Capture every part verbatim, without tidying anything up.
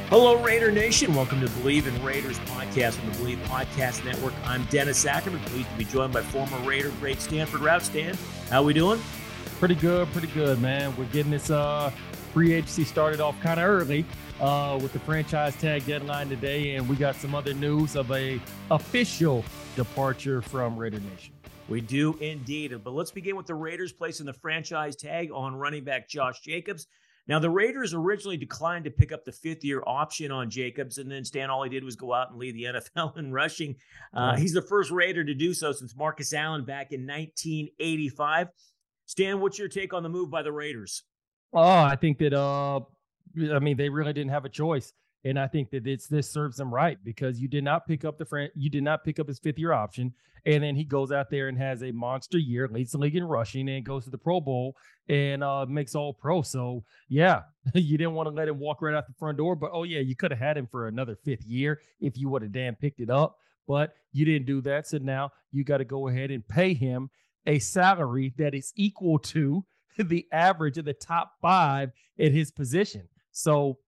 Hello, Raider Nation. Welcome to Believe in Raiders podcast on the Believe Podcast Network. I'm Dennis Ackerman, pleased to be joined by former Raider great Stanford Routt. Stan, how we doing? Pretty good, pretty good, man. We're getting this uh, free agency started off kind of early uh, with the franchise tag deadline today, and we got some other news of a official departure from Raider Nation. We do indeed, but let's begin with the Raiders placing the franchise tag on running back Josh Jacobs. Now, the Raiders originally declined to pick up the fifth-year option on Jacobs, and then Stan, all he did was go out and lead the N F L in rushing. Uh, he's the first Raider to do so since Marcus Allen back in nineteen eighty-five. Stan, what's your take on the move by the Raiders? Oh, I think that, uh, I mean, they really didn't have a choice, and I think that it's, this serves them right because you did not pick up the fran- you did not pick up his fifth-year option, and then he goes out there and has a monster year, leads the league in rushing, and goes to the Pro Bowl and uh, makes all pro. So, yeah, you didn't want to let him walk right out the front door. But, oh, yeah, you could have had him for another fifth year if you would have damn picked it up. But you didn't do that. So now you got to go ahead and pay him a salary that is equal to the average of the top five at his position. So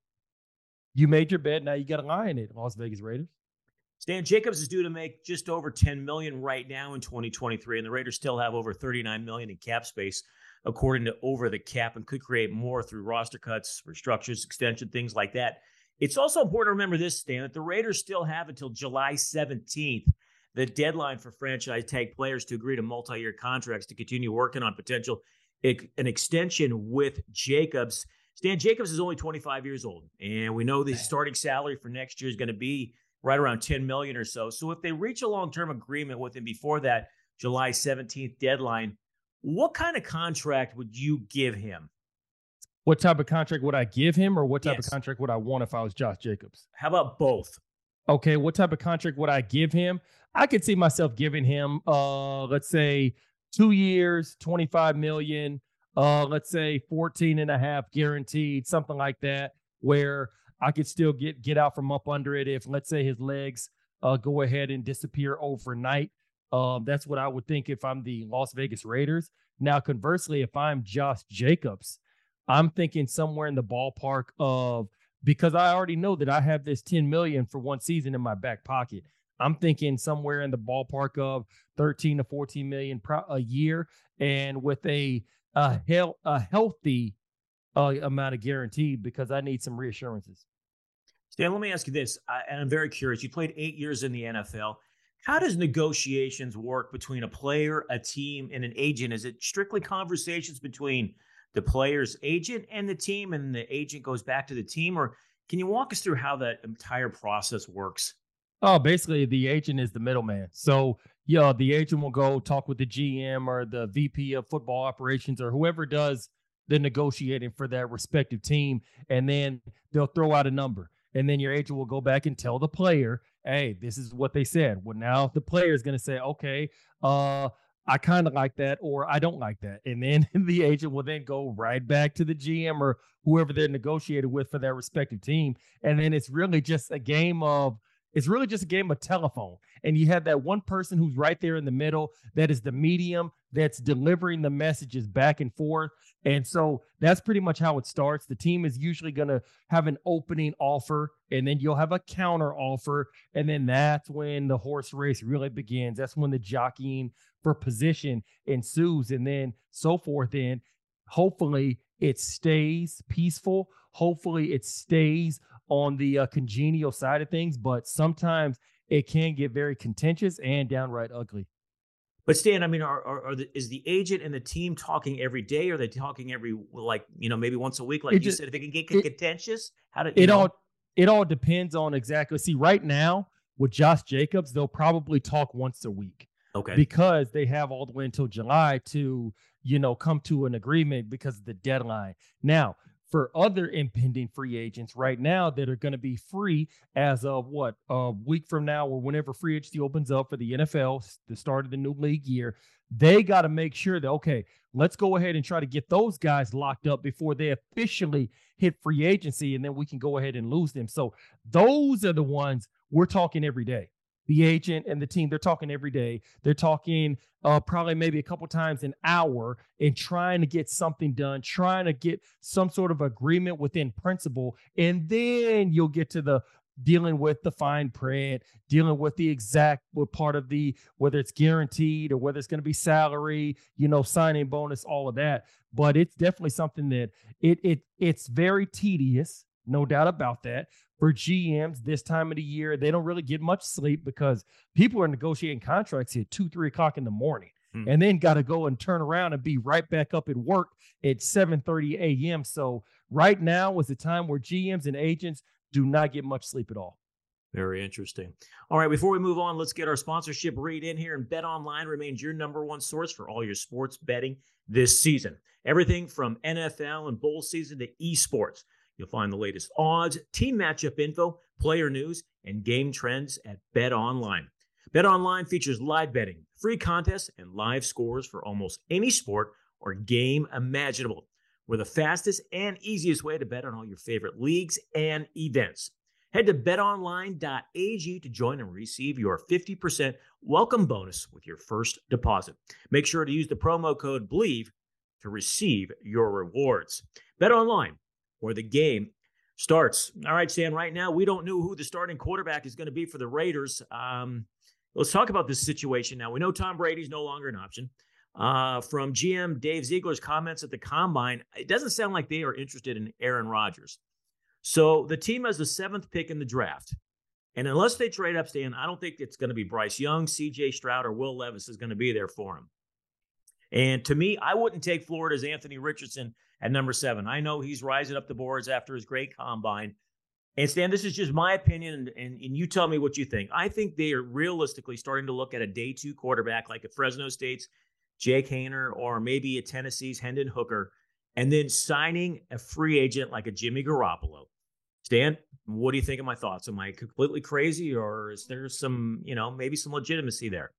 you made your bet. Now you got to lie in it, Las Vegas Raiders. Stan, Jacobs is due to make just over ten million dollars right now in twenty twenty-three, and the Raiders still have over thirty-nine million dollars in cap space, according to Over the Cap, and could create more through roster cuts, restructures, extension, things like that. It's also important to remember this, Stan, that the Raiders still have until July seventeenth, the deadline for franchise tag players to agree to multi-year contracts to continue working on potential an extension with Jacobs. Stan, Jacobs is only twenty-five years old, and we know the starting salary for next year is going to be right around ten million dollars or so. So if they reach a long-term agreement with him before that July seventeenth deadline, what kind of contract would you give him? What type of contract would I give him, or what type Yes. of contract would I want if I was Josh Jacobs? How about both? Okay, what type of contract would I give him? I could see myself giving him, uh, let's say, two years, twenty-five million dollars, uh, let's say fourteen and a half guaranteed, something like that, where I could still get get out from up under it if, let's say, his legs uh, go ahead and disappear overnight. Um, that's what I would think if I'm the Las Vegas Raiders. Now, conversely, if I'm Josh Jacobs, I'm thinking somewhere in the ballpark of, because I already know that I have this ten million dollars for one season in my back pocket. I'm thinking somewhere in the ballpark of thirteen to fourteen million dollars a year, and with a a, hel- a healthy uh, amount of guaranteed, because I need some reassurances. Stan, let me ask you this, I, and I'm very curious. You played eight years in the N F L. How does negotiations work between a player, a team, and an agent? Is it strictly conversations between the player's agent and the team, and the agent goes back to the team? Or can you walk us through how that entire process works? Oh, basically, the agent is the middleman. So, yeah, the agent will go talk with the G M or the V P of football operations or whoever does the negotiating for that respective team, and then they'll throw out a number. And then your agent will go back and tell the player, hey, this is what they said. Well, now the player is going to say, okay, uh, I kind of like that, or I don't like that. And then the agent will then go right back to the G M or whoever they're negotiated with for their respective team. And then it's really just a game of, it's really just a game of telephone. And you have that one person who's right there in the middle that is the medium that's delivering the messages back and forth. And so that's pretty much how it starts. The team is usually going to have an opening offer, and then you'll have a counter offer. And then that's when the horse race really begins. That's when the jockeying for position ensues, and then so forth. And hopefully it stays peaceful. Hopefully it stays on the uh, congenial side of things, but sometimes it can get very contentious and downright ugly. But Stan, I mean, are, are, are the, is the agent and the team talking every day? Or are they talking every, like, you know, maybe once a week? Like It you just- said, if it can get it- contentious, how did you It know? all it all depends on exactly. See, right now with Josh Jacobs, they'll probably talk once a week. Okay. Because they have all the way until July to, you know, come to an agreement because of the deadline. Now, for other impending free agents right now that are going to be free as of what, a week from now or whenever free agency opens up for the N F L, the start of the new league year, they got to make sure that, okay, let's go ahead and try to get those guys locked up before they officially hit free agency, and then we can go ahead and lose them. So those are the ones we're talking every day. the agent and the team, they're talking every day. They're talking uh, probably maybe a couple times an hour and trying to get something done, trying to get some sort of agreement within principle. And then you'll get to the dealing with the fine print, dealing with the exact what part of the, whether it's guaranteed or whether it's going to be salary, you know, signing bonus, all of that. But it's definitely something that it it it's very tedious, no doubt about that. For G Ms this time of the year, they don't really get much sleep because people are negotiating contracts at two, three o'clock in the morning, hmm. and then got to go and turn around and be right back up at work at seven thirty a.m. So right now is the time where G Ms and agents do not get much sleep at all. Very interesting. All right, before we move on, let's get our sponsorship read in here. And BetOnline remains your number one source for all your sports betting this season. Everything from N F L and bowl season to esports. You'll find the latest odds, team matchup info, player news, and game trends at BetOnline. BetOnline features live betting, free contests, and live scores for almost any sport or game imaginable. We're the fastest and easiest way to bet on all your favorite leagues and events. Head to bet online dot a g to join and receive your fifty percent welcome bonus with your first deposit. Make sure to use the promo code BLEAV to receive your rewards. BetOnline, where the game starts. All right, Stan, right now we don't know who the starting quarterback is going to be for the Raiders. Um, let's talk about this situation now. We know Tom Brady's no longer an option. Uh, from G M Dave Ziegler's comments at the Combine, it doesn't sound like they are interested in Aaron Rodgers. So the team has the seventh pick in the draft. And unless they trade up, Stan, I don't think it's going to be Bryce Young, C J Stroud, or Will Levis is going to be there for him. And to me, I wouldn't take Florida's Anthony Richardson at number seven. I know he's rising up the boards after his great combine. And Stan, this is just my opinion, and, and, and you tell me what you think. I think they are realistically starting to look at a day two quarterback like at Fresno State's Jake Haener or maybe at Tennessee's Hendon Hooker, and then signing a free agent like a Jimmy Garoppolo. Stan, what do you think of my thoughts? Am I completely crazy, or is there some, you know, maybe some legitimacy there?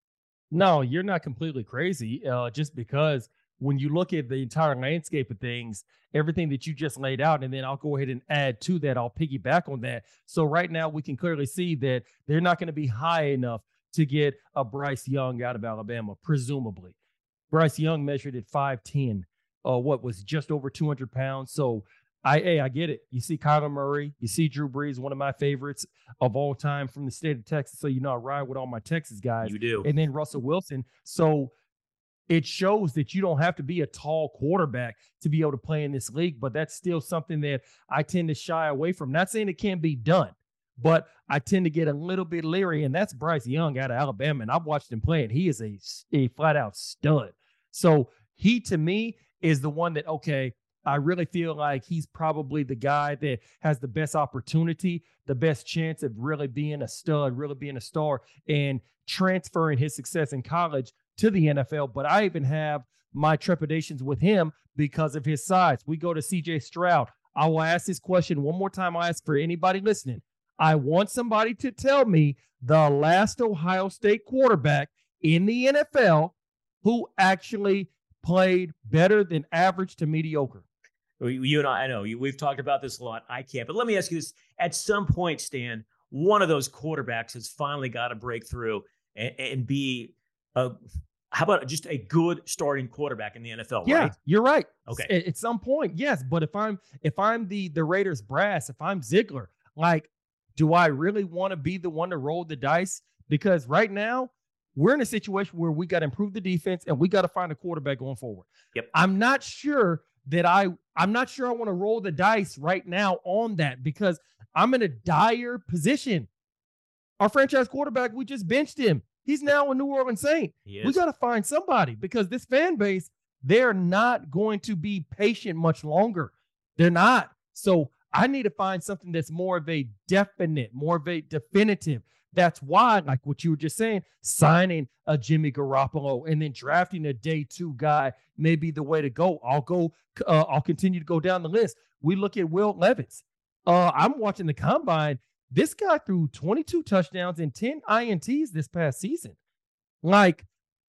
No, you're not completely crazy, uh, just because when you look at the entire landscape of things, everything that you just laid out, and then I'll go ahead and add to that, I'll piggyback on that. So right now we can clearly see that they're not going to be high enough to get a Bryce Young out of Alabama, presumably. Bryce Young measured at five ten, uh, what was just over two hundred pounds. So I, hey, I get it. You see Kyler Murray, you see Drew Brees, one of my favorites of all time from the state of Texas. So, you know, I ride with all my Texas guys. You do. And then Russell Wilson. So it shows that you don't have to be a tall quarterback to be able to play in this league, but that's still something that I tend to shy away from. Not saying it can't be done, but I tend to get a little bit leery, and that's Bryce Young out of Alabama, and I've watched him play, and he is a, a flat-out stud. So he, to me, is the one that, okay, I really feel like he's probably the guy that has the best opportunity, the best chance of really being a stud, really being a star, and transferring his success in college to the N F L. But I even have my trepidations with him because of his size. We go to C J Stroud. I will ask this question one more time. I ask for anybody listening. I want somebody to tell me the last Ohio State quarterback in the N F L who actually played better than average to mediocre. You and I, I know we've talked about this a lot. I can't, but let me ask you this. At some point, Stan, one of those quarterbacks has finally got to break through and, and be a, how about just a good starting quarterback in the N F L, yeah, right? You're right. Okay. At, at some point, yes. But if I'm, if I'm the, the Raiders brass, if I'm Ziegler, like, do I really want to be the one to roll the dice? Because right now we're in a situation where we got to improve the defense and we got to find a quarterback going forward. Yep. I'm not sure that I, I'm not sure I want to roll the dice right now on that because I'm in a dire position. Our franchise quarterback, we just benched him. He's now a New Orleans Saint. We got to find somebody because this fan base, they're not going to be patient much longer. They're not. So I need to find something that's more of a definite, more of a definitive. That's why, like what you were just saying, signing a Jimmy Garoppolo and then drafting a day two guy may be the way to go. I'll go. Uh, I'll continue to go down the list. We look at Will Levis. Uh, I'm watching the combine. This guy threw twenty-two touchdowns and ten I N Ts this past season. Like,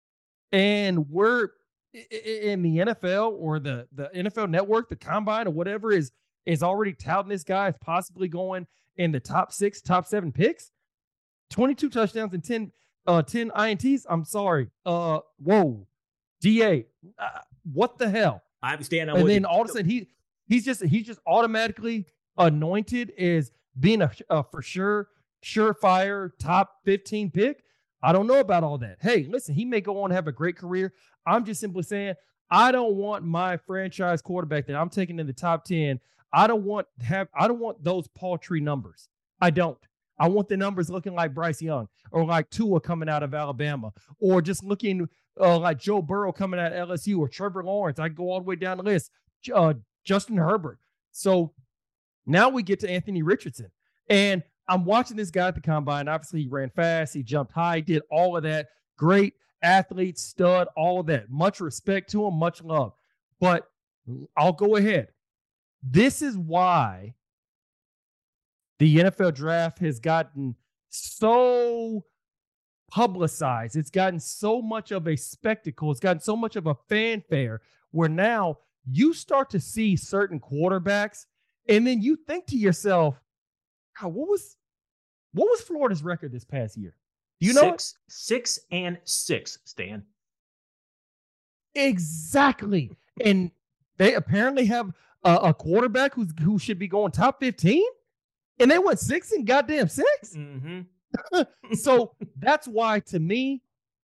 and we're in the N F L or the, the N F L Network, the combine or whatever is, is already touting this guy as possibly going in the top six, top seven picks. twenty-two touchdowns and ten, uh, ten I N Ts. I'm sorry. Uh, whoa, D A, uh, what the hell? I understand. I'm And with then you. all of a sudden he he's just he's just automatically anointed as being a, a for sure surefire top fifteen pick. I don't know about all that. Hey, listen, he may go on and have a great career. I'm just simply saying I don't want my franchise quarterback that I'm taking in the top ten. I don't want have I don't want those paltry numbers. I don't. I want the numbers looking like Bryce Young or like Tua coming out of Alabama or just looking uh, like Joe Burrow coming out of L S U or Trevor Lawrence. I go all the way down the list. Uh, Justin Herbert. So now we get to Anthony Richardson. And I'm watching this guy at the combine. Obviously, he ran fast. He jumped high, did all of that. Great athlete, stud, all of that. Much respect to him, much love. But I'll go ahead. This is why the N F L draft has gotten so publicized. It's gotten so much of a spectacle. It's gotten so much of a fanfare where now you start to see certain quarterbacks and then you think to yourself, God, what was what was Florida's record this past year? Do you know six, it? six and six, Stan. Exactly. And they apparently have a, a quarterback who's who should be going top fifteen, and they went six and goddamn six. Mm-hmm. So that's why, to me,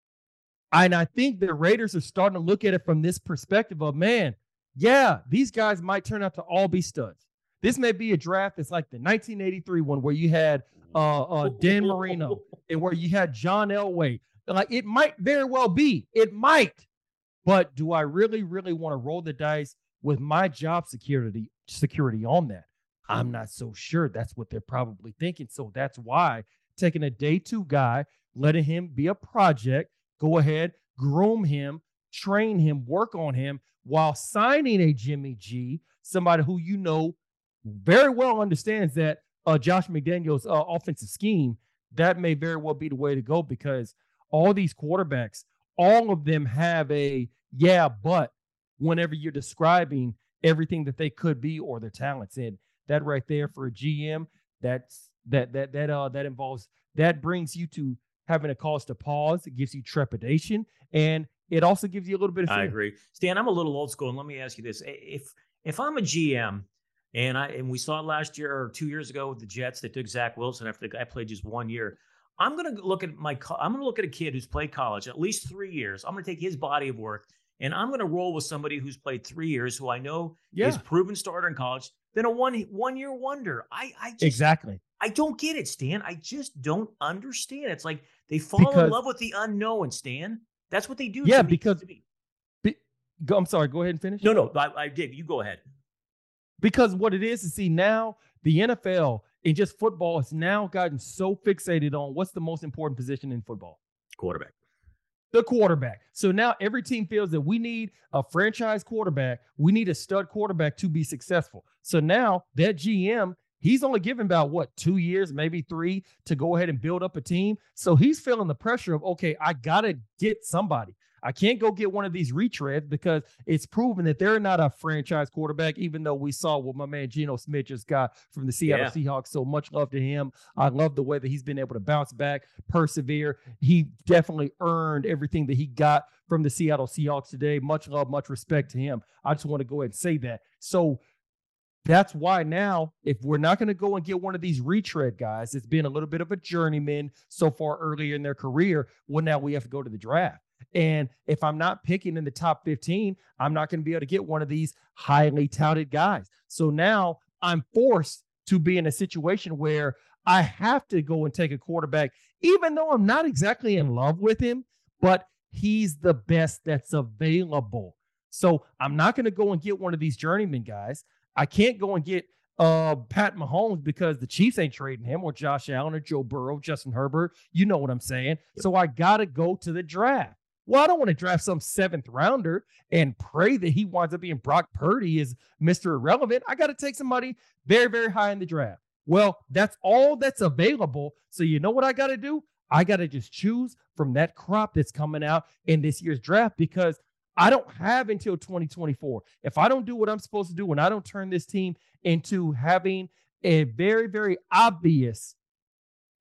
and I think the Raiders are starting to look at it from this perspective of, man, yeah, these guys might turn out to all be studs. This may be a draft that's like the nineteen eighty-three one where you had uh, uh, Dan Marino and where you had John Elway. Like, it might very well be. It might. But do I really, really want to roll the dice with my job security security on that? I'm not so sure. That's what they're probably thinking. So that's why taking a day two guy, letting him be a project, go ahead, groom him, train him, work on him while signing a Jimmy G, somebody who you know very well understands that uh, Josh McDaniels' uh, offensive scheme. That may very well be the way to go because all these quarterbacks, all of them have a yeah, but whenever you're describing everything that they could be or their talents in, that right there for a G M, that's that that that uh that involves that brings you to having a cause to pause. It gives you trepidation, and it also gives you a little bit of fear. I agree, Stan. I'm a little old school, and let me ask you this: if if I'm a G M, and I and we saw it last year or two years ago with the Jets, they took Zach Wilson after the guy played just one year. I'm going to look at my I'm going to look at a kid who's played college at least three years. I'm going to take his body of work, and I'm going to roll with somebody who's played three years, who I know Yeah. is proven starter in college, than a one one year wonder. I I just, Exactly. I don't get it, Stan. I just don't understand. It's like they fall Because- in love with the unknown, Stan. That's what they do. Yeah, to me- because- to me. Be- go, I'm sorry. Go ahead and finish. no, no, I, I did. You go ahead. Because what it is to see now, the N F L and just football has now gotten so fixated on what's the most important position in football. Quarterback. The quarterback. So now every team feels that we need a franchise quarterback. We need a stud quarterback to be successful. So now that G M, he's only given about what, two years, maybe three to go ahead and build up a team. So he's feeling the pressure of, okay, I got to get somebody. I can't go get one of these retreads because it's proven that they're not a franchise quarterback, even though we saw what my man Geno Smith just got from the Seattle Yeah. Seahawks. So much love to him. I love the way that he's been able to bounce back, persevere. He definitely earned everything that he got from the Seattle Seahawks today. Much love, much respect to him. I just want to go ahead and say that. So that's why now, if we're not going to go and get one of these retread guys, it's been a little bit of a journeyman so far earlier in their career. Well, now we have to go to the draft. And if I'm not picking in the top fifteen, I'm not going to be able to get one of these highly touted guys. So now I'm forced to be in a situation where I have to go and take a quarterback, even though I'm not exactly in love with him, but he's the best that's available. So I'm not going to go and get one of these journeyman guys. I can't go and get uh, Pat Mahomes because the Chiefs ain't trading him, or Josh Allen or Joe Burrow, Justin Herbert. You know what I'm saying? So I got to go to the draft. Well, I don't want to draft some seventh rounder and pray that he winds up being Brock Purdy as Mister Irrelevant. I got to take somebody very, very high in the draft. Well, that's all that's available. So you know what I got to do? I got to just choose from that crop that's coming out in this year's draft because I don't have until twenty twenty-four. If I don't do what I'm supposed to do and I don't turn this team into having a very, very obvious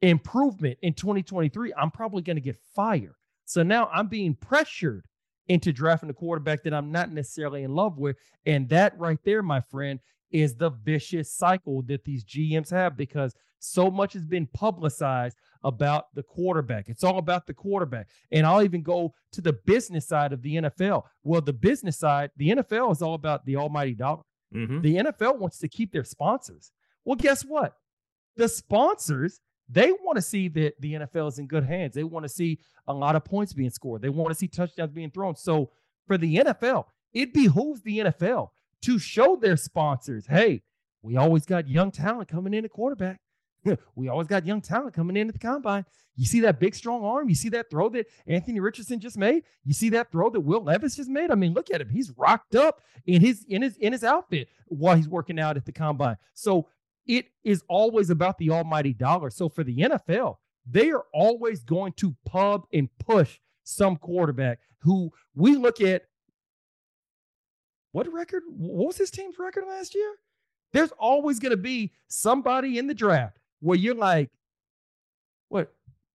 improvement in twenty twenty-three, I'm probably going to get fired. So now I'm being pressured into drafting a quarterback that I'm not necessarily in love with. And that right there, my friend, is the vicious cycle that these G Ms have, because so much has been publicized about the quarterback. It's all about the quarterback. And I'll even go to the business side of the N F L. Well, the business side, the N F L is all about the almighty dollar. Mm-hmm. The N F L wants to keep their sponsors. Well, guess what? The sponsors, they want to see that the N F L is in good hands. They want to see a lot of points being scored. They want to see touchdowns being thrown. So for the N F L, it behooves the N F L to show their sponsors, hey, we always got young talent coming in at quarterback. We always got young talent coming in at the combine. You see that big, strong arm? You see that throw that Anthony Richardson just made? You see that throw that Will Levis just made? I mean, look at him. He's rocked up in his in his in his outfit while he's working out at the combine. So it is always about the almighty dollar. So for the N F L, they are always going to pub and push some quarterback who we look at. What record? What was his team's record last year? There's always going to be somebody in the draft where you're like, what?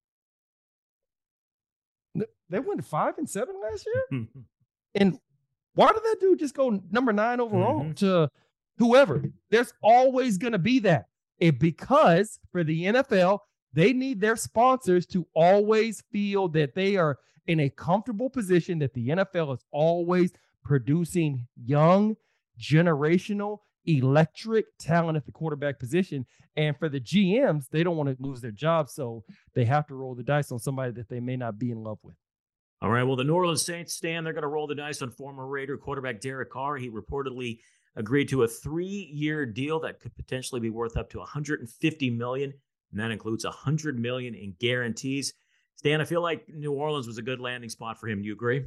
They went five and seven last year? And why did that dude just go number nine overall mm-hmm. to whoever? There's always going to be that. It, because for the N F L, they need their sponsors to always feel that they are in a comfortable position, that the N F L is always producing young, generational, electric talent at the quarterback position. And for the G Ms, they don't want to lose their job, so they have to roll the dice on somebody that they may not be in love with. All right, well, the New Orleans Saints, Stan, they're going to roll the dice on former Raider quarterback Derek Carr. He reportedly agreed to a three-year deal that could potentially be worth up to one hundred fifty million dollars, and that includes one hundred million dollars in guarantees. Stan, I feel like New Orleans was a good landing spot for him. Do you agree?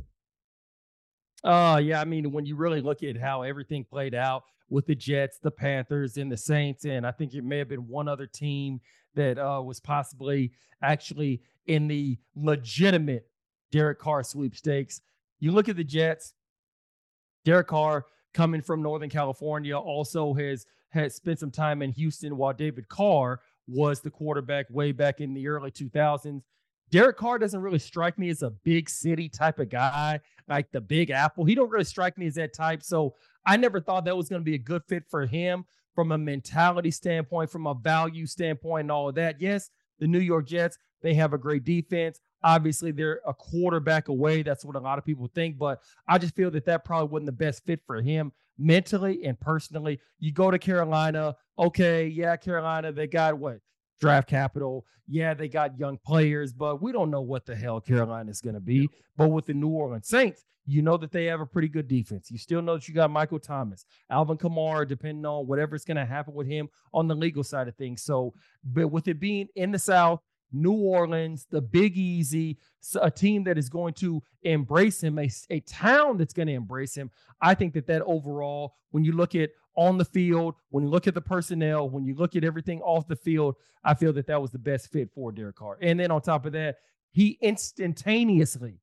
Uh, yeah, I mean, when you really look at how everything played out with the Jets, the Panthers, and the Saints, and I think it may have been one other team that uh, was possibly actually in the legitimate Derek Carr sweepstakes. You look at the Jets, Derek Carr coming from Northern California also has, has spent some time in Houston while David Carr was the quarterback way back in the early two thousands. Derek Carr doesn't really strike me as a big city type of guy, like the Big Apple. He don't really strike me as that type. So I never thought that was going to be a good fit for him from a mentality standpoint, from a value standpoint, and all of that. Yes, the New York Jets, they have a great defense. Obviously, they're a quarterback away. That's what a lot of people think. But I just feel that that probably wasn't the best fit for him mentally and personally. You go to Carolina. Okay, yeah, Carolina, they got what? Draft capital. Yeah, they got young players, but we don't know what the hell Carolina is going to be. But with the New Orleans Saints, you know that they have a pretty good defense. You still know that you got Michael Thomas, Alvin Kamara, depending on whatever's going to happen with him on the legal side of things. So, but with it being in the South, New Orleans, the Big Easy, a team that is going to embrace him, a, a town that's going to embrace him. I think that that overall, when you look at on the field, when you look at the personnel, when you look at everything off the field, I feel that that was the best fit for Derek Carr. And then on top of that, he instantaneously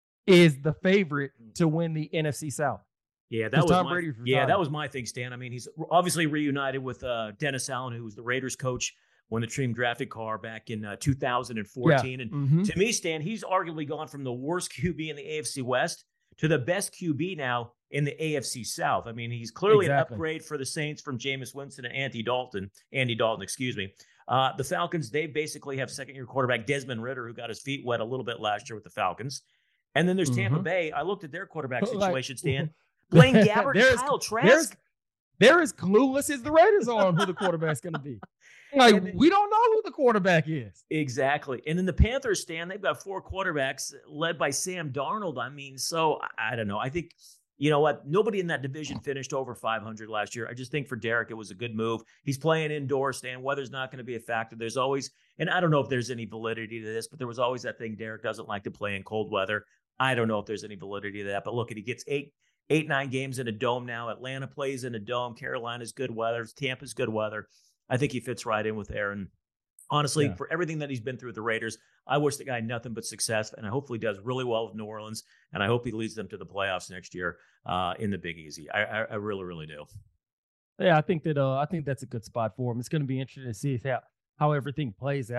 is the favorite to win the N F C South. Yeah, that was Tom my, Brady yeah, that was my thing, Stan. I mean, he's obviously reunited with uh, Dennis Allen, who was the Raiders coach when the team drafted Carr back in uh, two thousand fourteen. Yeah. And mm-hmm. to me, Stan, he's arguably gone from the worst Q B in the A F C West to the best Q B now in the A F C South. I mean, he's clearly exactly. an upgrade for the Saints from Jameis Winston and Andy Dalton. Andy Dalton, excuse me. Uh, the Falcons, they basically have second-year quarterback Desmond Ridder, who got his feet wet a little bit last year with the Falcons. And then there's Tampa mm-hmm. Bay. I looked at their quarterback like, situation, Stan. Blaine Gabbert, and Kyle Trask. They're as clueless as the Raiders are on who the quarterback's going to be. Like, then, we don't know who the quarterback is. Exactly. And then the Panthers, Stan, they've got four quarterbacks led by Sam Darnold. I mean, so I, I don't know. I think, you know what? Nobody in that division finished over five hundred last year. I just think for Derek, it was a good move. He's playing indoors, Stan. Weather's not going to be a factor. There's always, and I don't know if there's any validity to this, but there was always that thing Derek doesn't like to play in cold weather. I don't know if there's any validity to that. But look, he gets eight, eight, nine games in a dome now. Atlanta plays in a dome. Carolina's good weather. Tampa's good weather. I think he fits right in with Aaron. Honestly, yeah. for everything that he's been through with the Raiders, I wish the guy nothing but success, and I hopefully does really well with New Orleans, and I hope he leads them to the playoffs next year uh, in the Big Easy. I, I, I really, really do. Yeah, I think that uh, I think that's a good spot for him. It's going to be interesting to see how how everything plays out.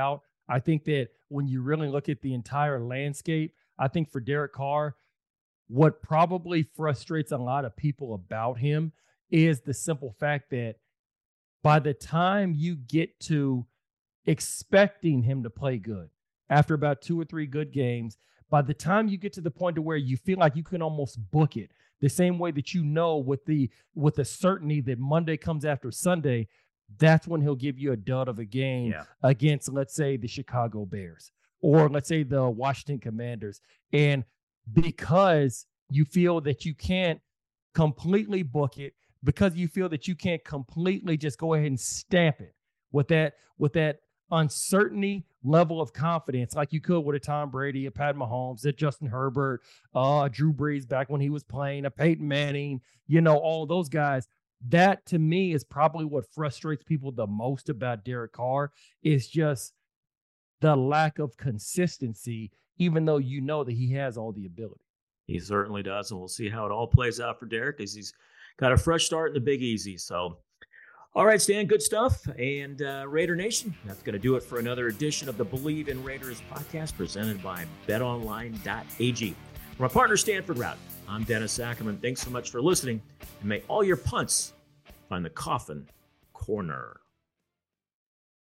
I think that when you really look at the entire landscape, I think for Derek Carr, what probably frustrates a lot of people about him is the simple fact that by the time you get to expecting him to play good, after about two or three good games, by the time you get to the point to where you feel like you can almost book it, the same way that you know with the with the certainty that Monday comes after Sunday, that's when he'll give you a dud of a game Yeah. against, let's say, the Chicago Bears or let's say the Washington Commanders. And because you feel that you can't completely book it, because you feel that you can't completely just go ahead and stamp it with that with that uncertainty level of confidence, like you could with a Tom Brady, a Pat Mahomes, a Justin Herbert, uh, Drew Brees back when he was playing, a Peyton Manning, you know, all those guys. That to me is probably what frustrates people the most about Derek Carr is just the lack of consistency, even though you know that he has all the ability. He certainly does, and we'll see how it all plays out for Derek as he's got a fresh start in the Big Easy. So, all right, Stan, good stuff. And uh, Raider Nation, that's going to do it for another edition of the Believe in Raiders podcast presented by bet online dot a g. From our partner, Stanford Route, I'm Dennis Ackerman. Thanks so much for listening, and may all your punts find the coffin corner.